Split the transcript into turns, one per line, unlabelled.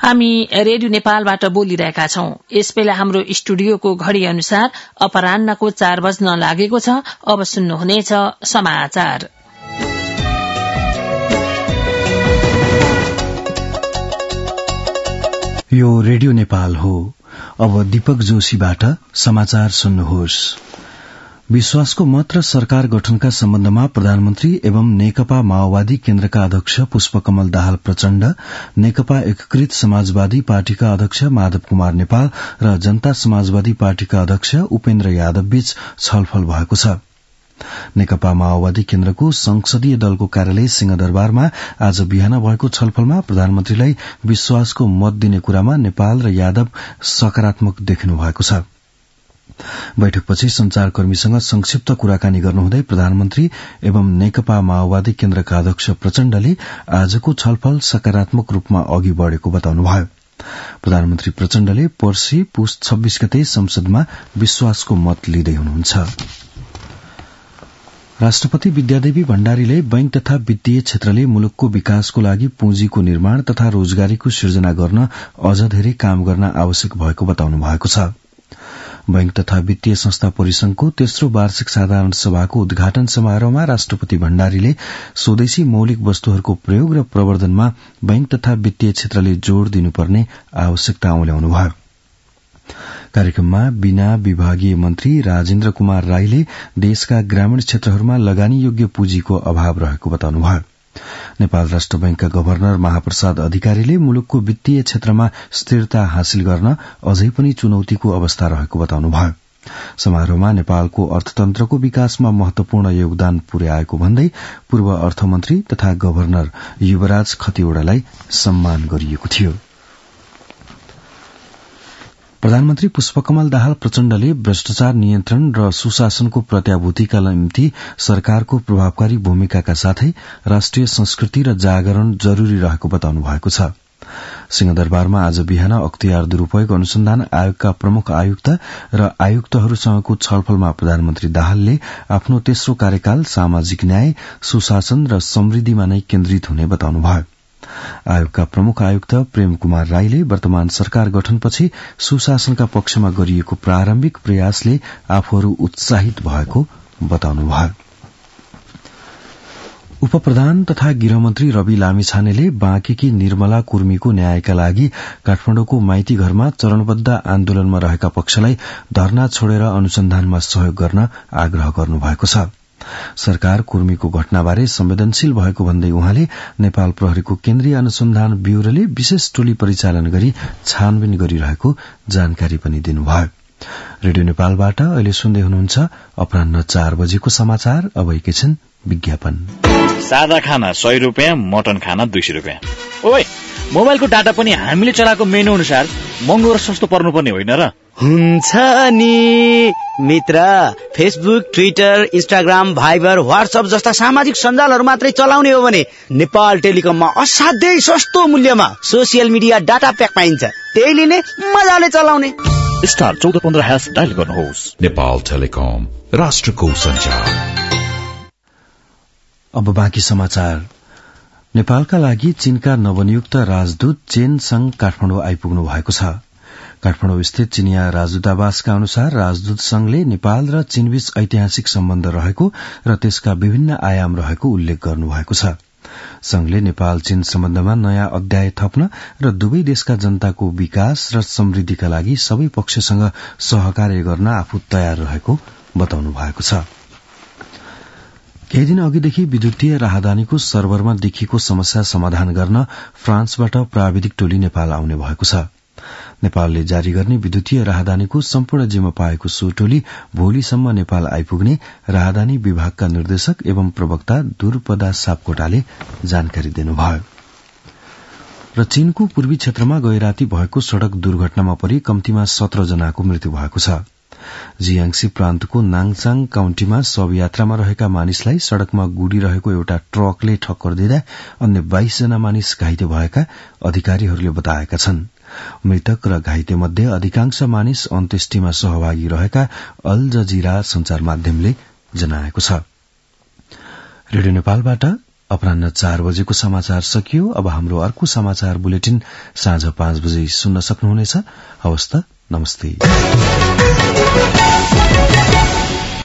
हामी रेडियो नेपालबाट बोलिरहेका छौं। यसबेला हाम्रो स्टुडियोको घड़ी अनुसार अपराह्नको 4 बज्न लागेको छ। अब सुन्नुहुनेछ समाचार।
यो रेडियो नेपाल हो। अब दीपक जोशीबाट समाचार सुन्नुहोस्। विश्वासको मत र सरकार गठनका सम्बन्धमा प्रधानमन्त्री एवं नेकपा माओवादी केन्द्रका अध्यक्ष पुष्पकमल दाहाल प्रचण्ड, नेकपा एकीकृत समाजवादी पार्टीका अध्यक्ष माधव कुमार नेपाल र जनता समाजवादी पार्टीका अध्यक्ष उपेन्द्र यादव बीच छलफल भएको छ। नेकपा माओवादी केन्द्रको संसदीय दलको कार्यालय सिंहदरबारमा आज बिहान भएको छलफलमा प्रधानमन्त्रीलाई विश्वासको मत दिने कुरामा नेपाल र यादव सकारात्मक देखिनु भएको छ। बैठकपछि संचारकर्मीसँग संक्षिप्त कुराकानी गर्नुहुँदै प्रधानमन्त्री एवं नेकपा माओवादी केन्द्रका अध्यक्ष प्रचण्डले आजको छलफल सकारात्मक रूपमा अघि बढ़ेको बताउनुभयो। प्रधानमन्त्री प्रचण्डले पर्सि पुस 26 गते संसदमा विश्वासको मत लिँदै हुनुहुन्छ। राष्ट्रपति विद्यादेवी भण्डारीले बैंक तथा वित्तीय क्षेत्रले मुलुकको विकासको लागि पुँजीको निर्माण तथा रोजगारीको सृजना गर्न अझ धेरै काम गर्न आवश्यक भएको बताउनु भएको छ। बैंक तथा वित्तीय संस्था परिसंघको तेस्रो वार्षिक साधारण सभाको उद्घाटन समारोहमा राष्ट्रपति भण्डारीले स्वदेशी मौलिक वस्तुहरूको प्रयोग र प्रवर्धनमा बैंक तथा वित्तीय क्षेत्रले जोड़ दिनुपर्ने आवश्यकता औल्याउनुभयो। कार्यक्रममा बिना विभागीय मन्त्री राजेन्द्र कुमार राईले देशका ग्रामीण क्षेत्रहरूमा लगानी योग्य पुँजीको अभाव रहेको बताउनुभयो। नेपाल राष्ट्र बैंकका गभर्नर महाप्रसाद अधिकारीले मुलुकको वित्तीय क्षेत्रमा स्थिरता हासिल गर्न अझै पनि चुनौतीको अवस्था रहेको बताउनुभयो। समारोहमा नेपालको अर्थतन्त्रको विकासमा महत्वपूर्ण योगदान पुर्याएको भन्दै पूर्व अर्थमन्त्री तथा गभर्नर युवराज खतिवड़ालाई सम्मान गरिएको थियो। प्रधानमन्त्री पुष्पकमल दाहाल प्रचण्डले भ्रष्टाचार नियन्त्रण र सुशासनको प्रत्याभूतिका निम्ति सरकारको प्रभावकारी भूमिकाका साथै राष्ट्रिय संस्कृति र जागरण जरूरी रहेको बताउनु भएको छ। सिंहदरबारमा आज बिहान अख्तियार दुरूपयोग अनुसन्धान आयोगका प्रमुख आयुक्त र आयुक्तहरूसँगको छलफलमा प्रधानमन्त्री दाहालले आफ्नो तेस्रो कार्यकाल सामाजिक न्याय, सुशासन र समृद्धिमा नै केन्द्रित हुने बताउनुभयो। आयोगका प्रमुख आयुक्त प्रेम कुमार राईले वर्तमान सरकार गठनपछि सुशासनका पक्षमा गरिएको प्रारम्भिक प्रयासले आफूहरू उत्साहित भएको बताउनुभयो। उपप्रधान तथा गृहमन्त्री रवि लामिछानेले बाँकेकी निर्मला कुर्मीको न्यायका लागि काठमाडौँको माइती घरमा चरणबद्ध आन्दोलनमा रहेका पक्षलाई धरना छोडेर अनुसन्धानमा सहयोग गर्न आग्रह गर्नुभएको छ। सरकार कुर्मीको घटनाबारे संवेदनशील भएको भन्दै उहाँले नेपाल प्रहरीको केन्द्रीय अनुसन्धान ब्यूरोले विशेष टोली परिचालन गरी छानबिन गरिरहेको जानकारी पनि दिनुभयो। रेडियो नेपालबाट अहिले सुन्दै हुनुहुन्छ अपराह्न 4 बजेको समाचार। अब एकैछिन विज्ञापन।
सादा खाना 100 रुपियाँ, मटन खाना 200 रुपियाँ। ओए, मोबाइलको डाटा पनि हामीले चलाएको मेनु अनुसार महँगो र सस्तो पर्नुपर्ने होइन र?
हुन्छ नि मित्र, Facebook, Twitter, Instagram, Viber, WhatsApp जस्ता सामाजिक सञ्जालहरू मात्रै चलाउने हो भने नेपाल टेलिकममा असाध्यै सस्तो मूल्यमा सोसियल मिडिया डाटा प्याक पाइन्छ। त्यही लिने, मजाले चलाउने।
स्टार 1415# डायल गर्नुहोस्।
नेपाल टेलिकम, राष्ट्रको सञ्चार।
अब बाँकी समाचार। नेपालका लागि चीनका नवनियुक्त राजदूत चेन संग काठमाडौँ आइपुग्नु भएको छ। काठमाडौँ स्थित चिनिया राजदूतावासका अनुसार राजदूत संघले नेपाल र चीनबीच ऐतिहासिक सम्बन्ध रहेको र त्यसका विभिन्न आयाम रहेको उल्लेख गर्नुभएको छ। संघले नेपाल चीन सम्बन्धमा नयाँ अध्याय थप्न र दुवै देशका जनताको विकास र समृद्धिका लागि सबै पक्षसँग सहकार्य गर्न आफू तयार रहेको बताउनु भएको छ। केही दिन अघिदेखि विद्युतीय राहदानीको सर्भरमा देखिएको समस्या समाधान गर्न फ्रान्सबाट प्राविधिक टोली नेपाल आउने भएको छ। नेपालले जारी गर्ने विद्युतीय राहदानीको सम्पूर्ण जिम्मा पाएको सो टोली भोलिसम्म नेपाल आइपुग्ने राहदानी विभागका निर्देशक एवं प्रवक्ता दुर्पदा सापकोटाले जानकारी दिनुभयो। र चीनको पूर्वी क्षेत्रमा गैराती भएको सड़क दुर्घटनामा परि कम्तीमा 17 जनाको मृत्यु भएको छ। जियाङसी प्रान्तको नाङचाङ काउन्टीमा शव यात्रामा रहेका मानिसलाई सड़कमा गुडिरहेको एउटा ट्रकले ठक्कर दिँदा अन्य 22 जना मानिस घाइते भएका अधिकारीहरूले बताएका छन्। मृतक र घाइते मध्ये अधिकांश मानिस अन्त्येष्टिमा सहभागी रहेका अल जजिरा संचार माध्यमले जनाएको छ। रेडियो नेपालबाट अपराह्न 4 बजेको समाचार सकियो। अब हाम्रो अर्को समाचार बुलेटिन साँझ 5 बजे सुन्न सक्नुहुनेछ। हवस् त, नमस्ते।